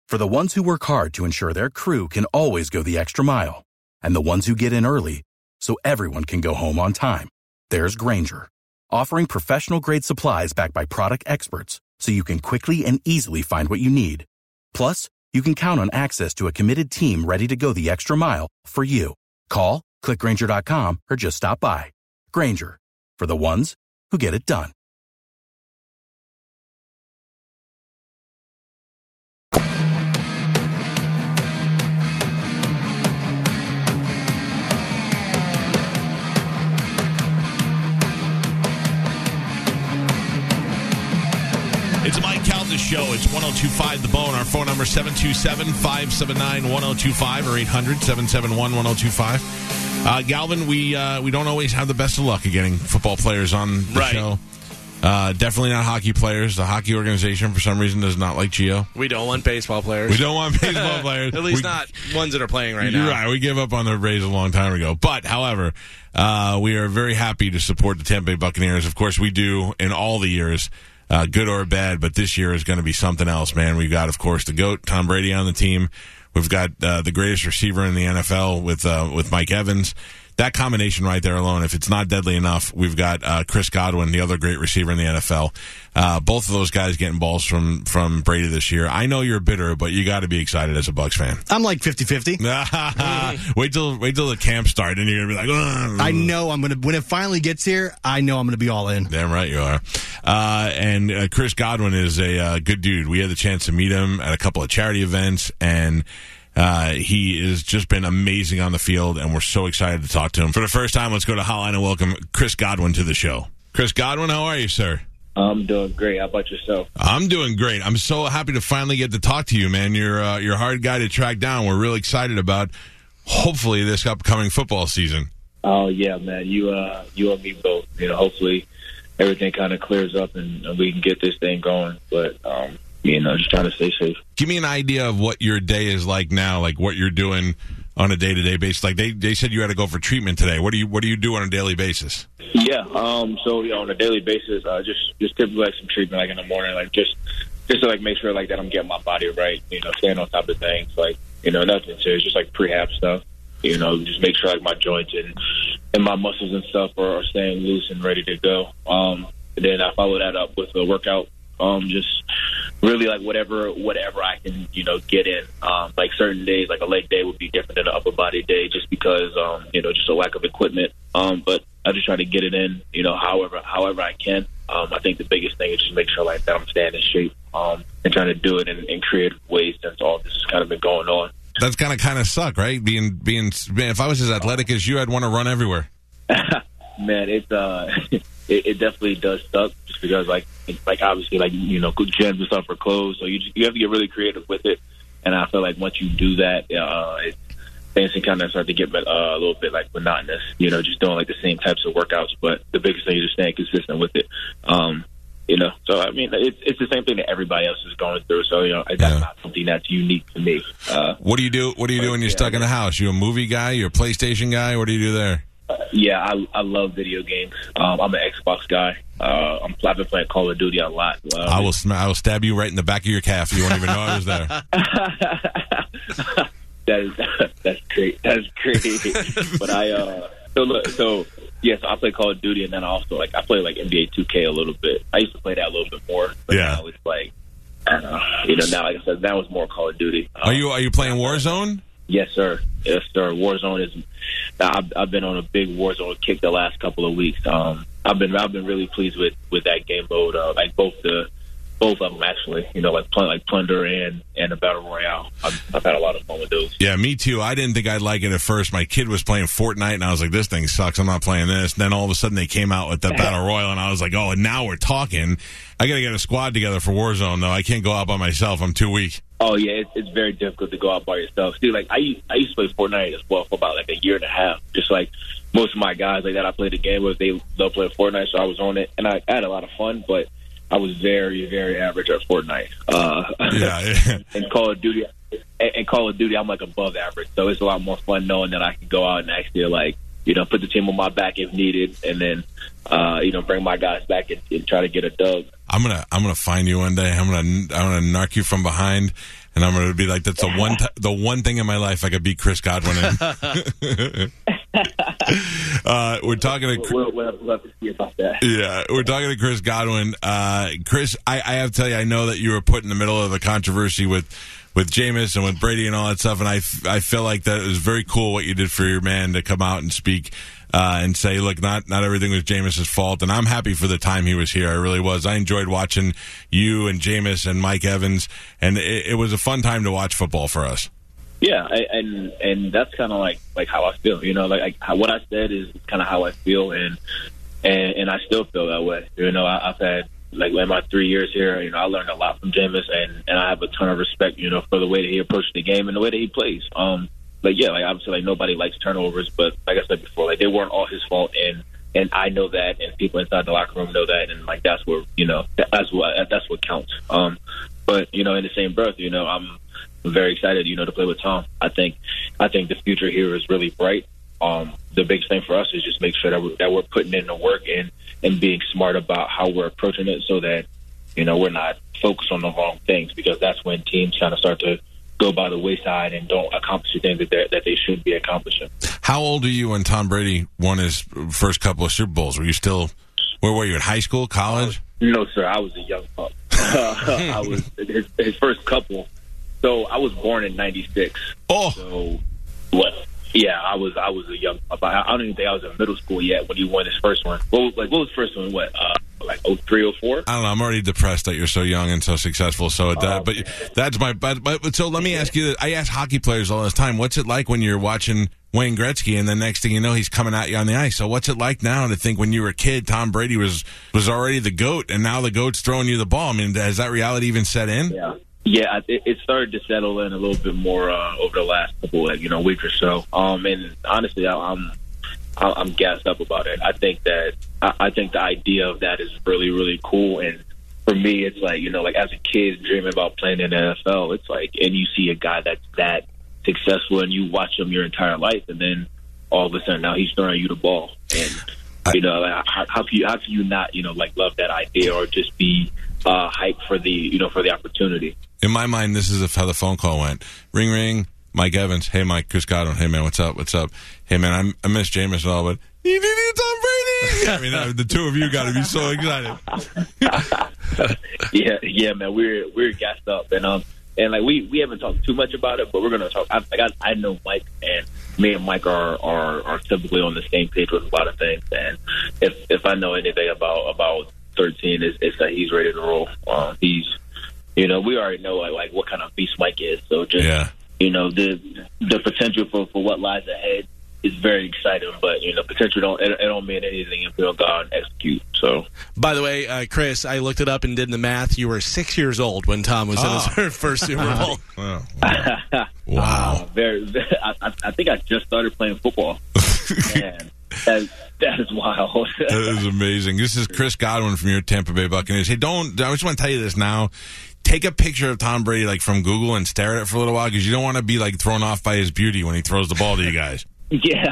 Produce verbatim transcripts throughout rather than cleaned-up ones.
For the ones who work hard to ensure their crew can always go the extra mile, and the ones who get in early so everyone can go home on time, there's Grainger, offering professional-grade supplies backed by product experts so you can quickly and easily find what you need. Plus, you can count on access to a committed team ready to go the extra mile for you. Call, click Grainger dot com, or just stop by. Grainger, for the ones who get it done. It's a Mike Calda show. It's one oh two five The Bone. Our phone number is seven two seven, five seven nine, one oh two five or eight hundred, seven seven one, one oh two five. Uh, Galvin, we uh, we don't always have the best of luck of getting football players on the right. show. Uh, definitely not hockey players. The hockey organization, for some reason, does not like Gio. We don't want baseball players. We don't want baseball players. At least we, not ones that are playing right you're now. Right. We gave up on their Rays a long time ago. But, however, uh, we are very happy to support the Tampa Bay Buccaneers. Of course, we do in all the years. Uh, good or bad, but this year is going to be something else, man. We've got, of course, the GOAT, Tom Brady, on the team. We've got uh, the greatest receiver in the N F L with uh, with Mike Evans. That combination right there alone, if it's not deadly enough, we've got uh, Chris Godwin, the other great receiver in the N F L. Uh, both of those guys getting balls from, from Brady this year. I know you're bitter, but you got to be excited as a Bucs fan. I'm like fifty-fifty. wait till wait till the camp start, and you're going to be like, ugh. I know I'm going to, when it finally gets here, I know I'm going to be all in. Damn right you are. Uh, and uh, Chris Godwin is a uh, good dude. We had the chance to meet him at a couple of charity events, and Uh, he has just been amazing on the field, and we're so excited to talk to him. For the first time, let's go to Hotline and welcome Chris Godwin to the show. Chris Godwin, how are you, sir? I'm doing great. How about yourself? I'm doing great. I'm so happy to finally get to talk to you, man. You're, uh, you're a hard guy to track down. We're really excited about, hopefully, this upcoming football season. Oh, yeah, man. You, uh, you and me both. You know, hopefully everything kind of clears up and, and we can get this thing going. But, um, you know, just trying to stay safe. Give me an idea of what your day is like now, like what you're doing on a day-to-day basis. Like they, they said you had to go for treatment today. What do you what do you do on a daily basis? Yeah, um, so you know, on a daily basis, uh, just just typically like some treatment, like in the morning, like just just to like make sure like that I'm getting my body right. You know, staying on top of things, like you know, nothing serious, just like prehab stuff. You know, just make sure like my joints and and my muscles and stuff are, are staying loose and ready to go. Um, and then I follow that up with a workout. Um, just really like whatever whatever I can, you know, get in. Um, like certain days, like a leg day would be different than an upper body day just because, um, you know, just a lack of equipment. Um, but I just try to get it in, you know, however however I can. Um, I think the biggest thing is just make sure like that I'm staying in shape um, and trying to do it in, in creative ways since all this has kind of been going on. That's kind of kind of suck, right? Being being if I was as athletic as you, I'd want to run everywhere. Man, it's uh, it, it definitely does suck just because like like obviously like you know gyms and stuff are closed, so you just, you have to get really creative with it. And I feel like once you do that, uh, it, things can kind of start to get uh, a little bit like monotonous. You know, just doing like the same types of workouts. But the biggest thing is just staying consistent with it. Um, you know, so I mean, it's it's the same thing that everybody else is going through. So you know, that's yeah. not something that's unique to me. Uh, what do you do? What do you do when you're yeah, stuck in the house? You a movie guy? You a PlayStation guy? What do you do there? Uh, yeah, I I love video games. Um, I'm an Xbox guy. Uh, I'm, I've been playing Call of Duty a lot. Uh, I will sm- I will stab you right in the back of your calf. You won't even know I was there. that is that's great. That's great. But I uh, so look so yeah. So I play Call of Duty, and then I also like I play like N B A two K a little bit. I used to play that a little bit more. But yeah. Now it's like I don't know. You know, now like I said, that was more Call of Duty. Um, are you are you playing Warzone? Yes, sir. Yes, sir. Warzone is. I've, I've been on a big Warzone kick the last couple of weeks. Um, I've been I've been really pleased with, with that game mode. Uh, like both the both of them actually. You know, like like Plunder and and the Battle Royale. I've, I've had a lot of fun with those. Yeah, me too. I didn't think I'd like it at first. My kid was playing Fortnite, and I was like, "This thing sucks. I'm not playing this." And then all of a sudden, they came out with the Battle Royale, and I was like, "Oh, and now we're talking." I got to get a squad together for Warzone, though. I can't go out by myself. I'm too weak. Oh yeah, it's, it's very difficult to go out by yourself. See, like I used, I used to play Fortnite as well for about like a year and a half. Just like most of my guys like that I played the game with, they love playing Fortnite, so I was on it, and I had a lot of fun. But I was very, very average at Fortnite. Uh, yeah, yeah. and Call of Duty, and, and Call of Duty, I'm like above average. So it's a lot more fun knowing that I can go out and actually like you know put the team on my back if needed, and then uh, you know bring my guys back and, and try to get a dub. I'm gonna I'm gonna find you one day. I'm gonna I'm gonna narc you from behind, and I'm gonna be like, that's the one t- the one thing in my life I could beat Chris Godwin in. uh, we're talking to We'll, we'll, we'll have to see about that. yeah, we're talking to Chris Godwin. Uh, Chris, I, I have to tell you, I know that you were put in the middle of the controversy with. with Jameis and with Brady and all that stuff, and I, I feel like that was very cool what you did for your man to come out and speak uh, and say, look, not not everything was Jameis's fault, and I'm happy for the time he was here. I really was. I enjoyed watching you and Jameis and Mike Evans, and it, it was a fun time to watch football for us. Yeah, I, and and that's kind of like like how I feel. You know, like, like how, what I said is kind of how I feel, and and and I still feel that way. You know, I, I've had. Like in my three years here, you know, I learned a lot from Jameis, and, and I have a ton of respect, you know, for the way that he approached the game and the way that he plays. Um, like yeah, like obviously, like nobody likes turnovers, but like I said before, like they weren't all his fault, and and I know that, and people inside the locker room know that, and like that's what you know, that's what that's what counts. Um, but you know, in the same breath, you know, I'm very excited, you know, to play with Tom. I think I think the future here is really bright. Um, the biggest thing for us is just make sure that we're, that we're putting in the work and, and being smart about how we're approaching it so that, you know, we're not focused on the wrong things, because that's when teams kind of start to go by the wayside and don't accomplish the things that, that they should be accomplishing. How old are you when Tom Brady won his first couple of Super Bowls? Were you still, where were you, in high school, college? No, sir, I was a young pup. I was his, his first couple. So I was born in ninety-six. Oh. So what? Yeah, I was I was a young pup. I, I don't even think I was in middle school yet when he won his first one. What was, like what was the first one? What uh, like oh three, oh four? I don't know. I'm already depressed that you're so young and so successful. So, that, oh, but man. that's my. But, but so let me ask you this. I ask hockey players all this time. What's it like when you're watching Wayne Gretzky and the next thing you know he's coming at you on the ice? So what's it like now to think when you were a kid Tom Brady was was already the GOAT and now the GOAT's throwing you the ball? I mean, has that reality even set in? Yeah. Yeah, it, it started to settle in a little bit more uh, over the last couple, like, you know, week or so. Um, and honestly, I, I'm I'm gassed up about it. I think that I, I think the idea of that is really, really cool. And for me, it's like, you know, like as a kid dreaming about playing in the N F L, it's like, and you see a guy that's that successful, and you watch him your entire life, and then all of a sudden now he's throwing you the ball, and you know, like, how, how can you how can you not, you know, like love that idea or just be uh, hyped for the, you know, for the opportunity. In my mind, this is how the phone call went. Ring, ring. Mike Evans. Hey, Mike. Chris Godwin. Hey, man. What's up? What's up? Hey, man. I'm, I miss Jameis and all, but you did it, Tom Brady. I mean, uh, the two of you got to be so excited. yeah, yeah, man. We're we're gassed up, and um, and like we, we haven't talked too much about it, but we're gonna talk. I I, got, I know Mike, and me and Mike are, are are typically on the same page with a lot of things. And if if I know anything about about thirteen, is it's that he's ready to roll. Um, he's You know, we already know like, like what kind of beast Mike is. So just, yeah. you know, the the potential for, for what lies ahead is very exciting. But, you know, potential don't it, it don't mean anything if we don't go out and execute. So, by the way, uh, Chris, I looked it up and did the math. You were six years old when Tom was oh. in his first Super Bowl. Wow. wow. Uh, very, very I, I think I just started playing football. Man. That, that is wild. That is amazing. This is Chris Godwin from your Tampa Bay Buccaneers. Hey, don't, I just want to tell you this now. Take a picture of Tom Brady like from Google and stare at it for a little while, because you don't want to be like thrown off by his beauty when he throws the ball to you guys. Yeah.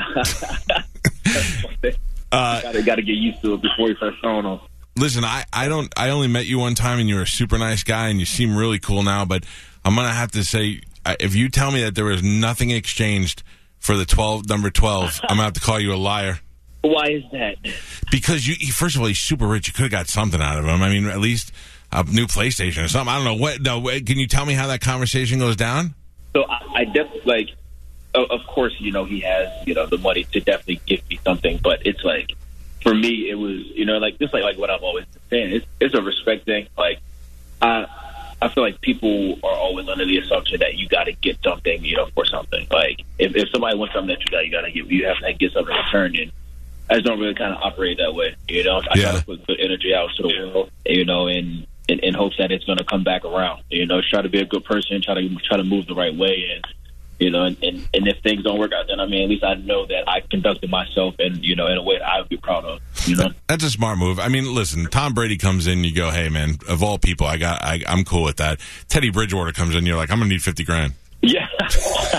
uh, gotta, gotta get used to it before you start throwing them. Listen, I, I don't, I only met you one time and you're a super nice guy and you seem really cool now, but I'm going to have to say, if you tell me that there was nothing exchanged for the twelve, number twelve, I'm going to have to call you a liar. Why is that? Because you, first of all, he's super rich. You could have got something out of him. I mean, at least a new PlayStation or something. I don't know. What? No, can you tell me how that conversation goes down? So I, I definitely, like, of course, you know, he has, you know, the money to definitely give me something. But it's like, for me, it was, you know, like, just like, like what I've always been saying. It's, it's a respect thing. Like, I, I feel like people are always under the assumption that you got to get something, you know, for something. Like, if, if somebody wants something that you got, you got to give, you have to get something in return. And I just don't really kind of operate that way, you know. I yeah. try to put good energy out to the world, you know, and in, in hopes that it's going to come back around. You know, try to be a good person, try to try to move the right way, and you know, and, and, and if things don't work out, then I mean, at least I know that I conducted myself, and you know, in a way that I would be proud of. You know, that's a smart move. I mean, listen, Tom Brady comes in, you go, hey man, of all people, I got, I, I'm cool with that. Teddy Bridgewater comes in, you're like, I'm gonna need fifty grand. Yeah.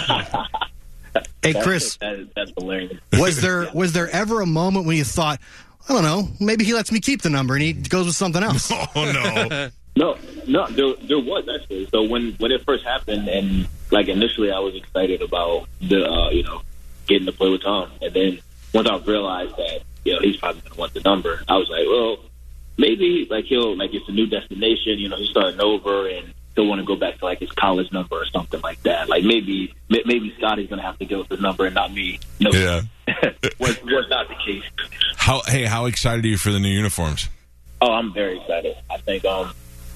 Hey, Chris, that is, that's hilarious. Was there was there ever a moment when you thought, I don't know, maybe he lets me keep the number and he goes with something else. Oh, no. No, no, there, there was actually. So when, when it first happened, and like initially, I was excited about the uh, you know getting to play with Tom, and then once I realized that you know he's probably gonna want the number, I was like, well, maybe like he'll like it's a new destination, you know, he's starting over, and he'll want to go back to like his college number or something like that. Like maybe maybe Scotty's gonna have to go with the number and not me. No, Yeah, was was not the case. How hey, how excited are you for the new uniforms? Oh, I'm very excited. I think um.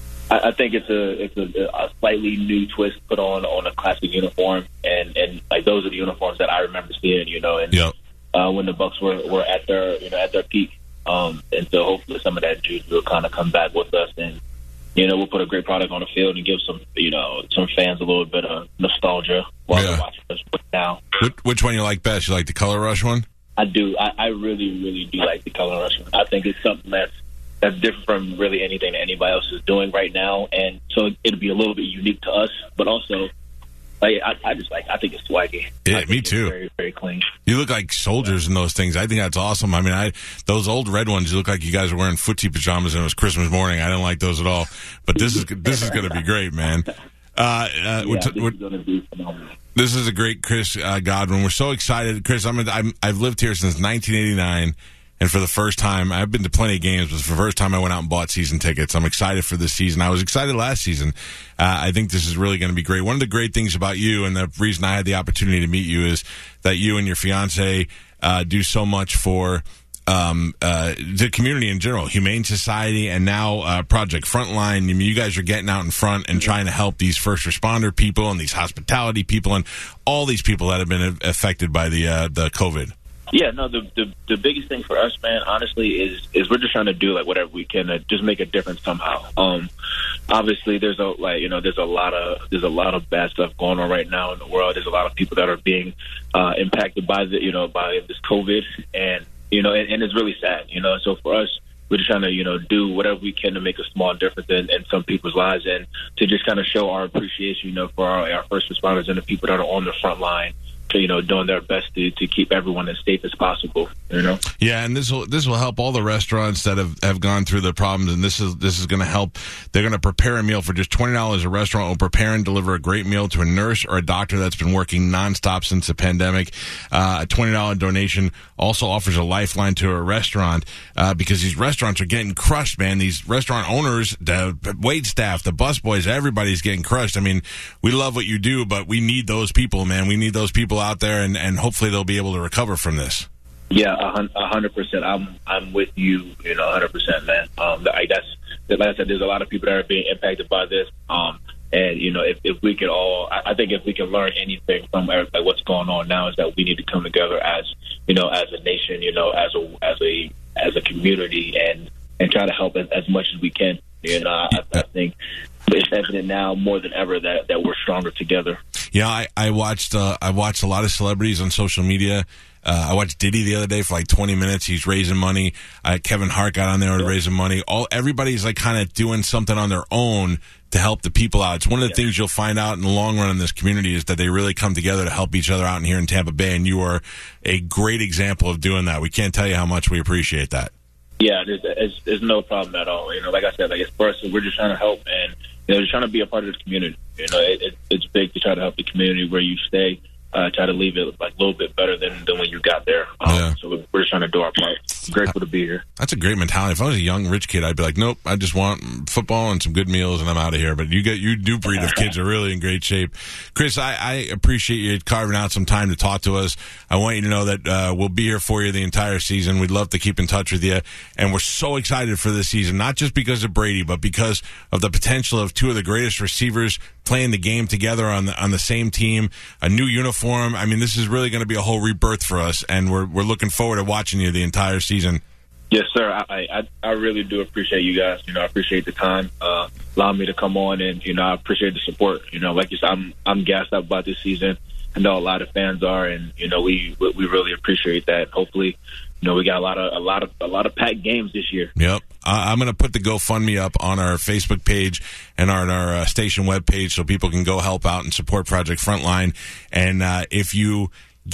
I think it's a it's a, a slightly new twist put on on a classic uniform, and, and like those are the uniforms that I remember seeing, you know, and yep. uh, when the Bucks were, were at their you know at their peak, um, and so hopefully some of that juice will kind of come back with us, and you know we'll put a great product on the field and give some you know some fans a little bit of nostalgia while Yeah. they're watching us now. Which, which one you like best? You like the Color Rush one? I do. I, I really really do like the color rush one. I think it's something that's that's different from really anything that anybody else is doing right now, and so it'll be a little bit unique to us, but also, like I, I just like I think it's swaggy. Yeah, I think me it's too. Very, very clean. You look like soldiers in those things. I think that's awesome. I mean, I those old red ones. You look like you guys are wearing footsie pajamas, and it was Christmas morning. I didn't like those at all. But this is this is going to be great, man. Uh, uh, Yeah, we're this t- we're, is going to be phenomenal. this is a great Chris uh, Godwin. We're so excited, Chris. I'm, I'm I've lived here since nineteen eighty-nine. And for the first time, I've been to plenty of games, but for the first time I went out and bought season tickets. I'm excited for this season. I was excited last season. Uh, I think this is really going to be great. One of the great things about you, and the reason I had the opportunity to meet you, is that you and your fiance uh, do so much for um, uh, the community in general, Humane Society, and now uh, Project Frontline. I mean, you guys are getting out in front and trying to help these first responder people and these hospitality people and all these people that have been affected by the uh, the COVID. Yeah, no, the, the the biggest thing for us, man, honestly, is is we're just trying to do like whatever we can to just make a difference somehow. Um, obviously, there's a like you know there's a lot of there's a lot of bad stuff going on right now in the world. There's a lot of people that are being uh, impacted by the you know by this COVID, and you know, and, and it's really sad. You know, so for us, we're just trying to you know do whatever we can to make a small difference in, in some people's lives, and to just kind of show our appreciation, you know, for our, our first responders and the people that are on the front line. You know, doing their best to, to keep everyone as safe as possible. You know. Yeah, and this will this will help all the restaurants that have, have gone through the problems, and this is this is going to help. They're going to prepare a meal for just twenty dollars. A restaurant will prepare and deliver a great meal to a nurse or a doctor that's been working nonstop since the pandemic. Uh, a twenty dollars donation also offers a lifeline to a restaurant uh, because these restaurants are getting crushed, man. These restaurant owners, the wait staff, the busboys, everybody's getting crushed. I mean, we love what you do, but we need those people, man. We need those people out there, and, and hopefully they'll be able to recover from this. Yeah, a hundred percent. I'm I'm with you. You know, a hundred percent, man. Um, I, that's like I said. There's a lot of people that are being impacted by this. Um, and you know, if, if we could all, I, I think if we can learn anything from like what's going on now, is that we need to come together as you know, as a nation, you know, as a as a as a community, and and try to help as, as much as we can. You know, I, I think it's evident now more than ever that, that we're stronger together. Yeah, I, I watched uh, I watched a lot of celebrities on social media. Uh, I watched Diddy the other day for like twenty minutes. He's raising money. Uh, Kevin Hart got on there and raising money. All everybody's like kind of doing something on their own to help the people out. It's one of the yeah. things you'll find out in the long run in this community is that they really come together to help each other out in here in Tampa Bay, and you are a great example of doing that. We can't tell you how much we appreciate that. Yeah, there's, there's, there's no problem at all. You know, like I said, like it's personal. We're just trying to help, and you know, just trying to be a part of the community. You know, it, it, it's big to try to help the community where you stay. Uh, try to leave it like a little bit better than, than when you got there. Um, yeah. So we're just trying to do our part. Grateful to be here. That's a great mentality. If I was a young rich kid, I'd be like, nope, I just want football and some good meals, and I'm out of here. But you get you do breed of kids are really in great shape. Chris, I, I appreciate you carving out some time to talk to us. I want you to know that uh, we'll be here for you the entire season. We'd love to keep in touch with you, and we're so excited for this season, not just because of Brady, but because of the potential of two of the greatest receivers playing the game together on the on the same team, a new uniform. I mean, this is really going to be a whole rebirth for us, and we're we're looking forward to watching you the entire season. Yes, sir. I I, I really do appreciate you guys. You know, I appreciate the time, uh, allowing me to come on, and you know, I appreciate the support. You know, like you said, I'm I'm gassed up about this season. I know a lot of fans are, and you know, we we really appreciate that. Hopefully, you know, we got a lot of a lot of a lot of packed games this year. Yep. Uh, I'm going to put the GoFundMe up on our Facebook page and on our uh, station webpage so people can go help out and support Project Frontline. And uh, if you get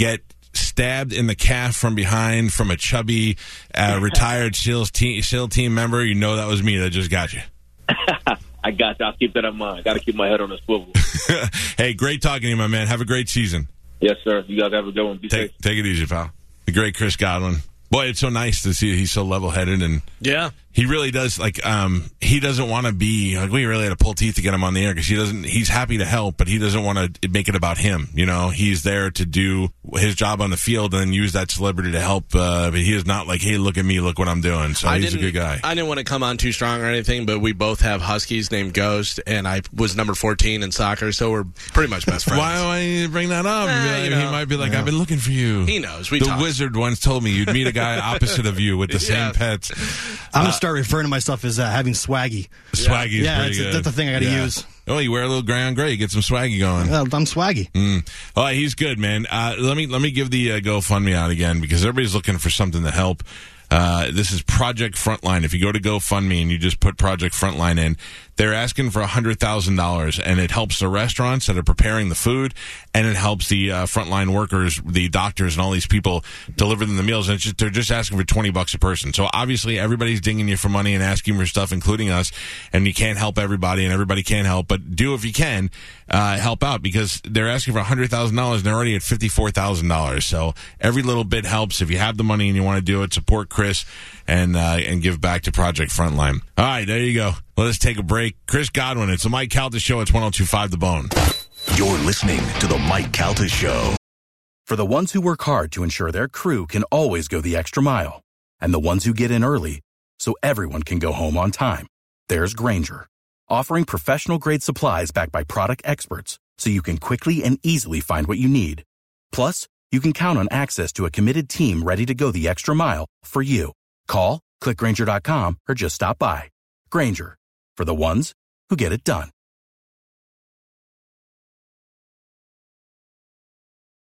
stabbed in the calf from behind from a chubby, uh, retired SEALs team, SEAL team member, you know that was me that just got you. I got you. I'll keep that in mind. Got to keep my head on a swivel. Hey, great talking to you, my man. Have a great season. Yes, sir. You guys have a good one. Be take, safe. Take it easy, pal. The great Chris Godwin. Boy, it's so nice to see he's so level-headed, and yeah, he really does. Like, um, he doesn't want to be like we really had to pull teeth to get him on the air because he doesn't. He's happy to help, but he doesn't want to make it about him. You know, he's there to do his job on the field and then use that celebrity to help. Uh, but he is not like, hey, look at me, look what I'm doing. So I he's a good guy. I didn't want to come on too strong or anything, but we both have Huskies named Ghost, and I was number fourteen in soccer, so we're pretty much best friends. Why do I need to bring that up? Eh, like, you know, he might be like, yeah. I've been looking for you. He knows. We the talk. wizard once told me you'd meet a guy opposite of you with the Yeah. same pets. I'm gonna start referring to myself as uh, having swaggy. Swaggy is Yeah, pretty it's, good. that's the thing I got to Yeah. use. Oh, you wear a little gray on gray, get some swaggy going. Uh, I'm swaggy. Mm. Oh, he's good, man. Uh, let me let me give the uh, GoFundMe out again because everybody's looking for something to help. Uh, this is Project Frontline. If you go to GoFundMe and you just put Project Frontline in, they're asking for one hundred thousand dollars, and it helps the restaurants that are preparing the food, and it helps the uh, frontline workers, the doctors, and all these people deliver them the meals. And it's just, they're just asking for twenty bucks a person. So obviously everybody's dinging you for money and asking for stuff, including us, and you can't help everybody, and everybody can't help, but do if you can uh, help out because they're asking for one hundred thousand dollars, and they're already at fifty-four thousand dollars. So every little bit helps. If you have the money and you want to do it, support Chris and uh, and give back to Project Frontline. All right, there you go. Let us take a break. Chris Godwin, it's the Mike Calta Show. It's one oh two point five The Bone. You're listening to the Mike Calta Show. For the ones who work hard to ensure their crew can always go the extra mile, and the ones who get in early so everyone can go home on time, there's Grainger, offering professional-grade supplies backed by product experts so you can quickly and easily find what you need. Plus, you can count on access to a committed team ready to go the extra mile for you. Call, click Grainger dot com, or just stop by. Grainger, for the ones who get it done.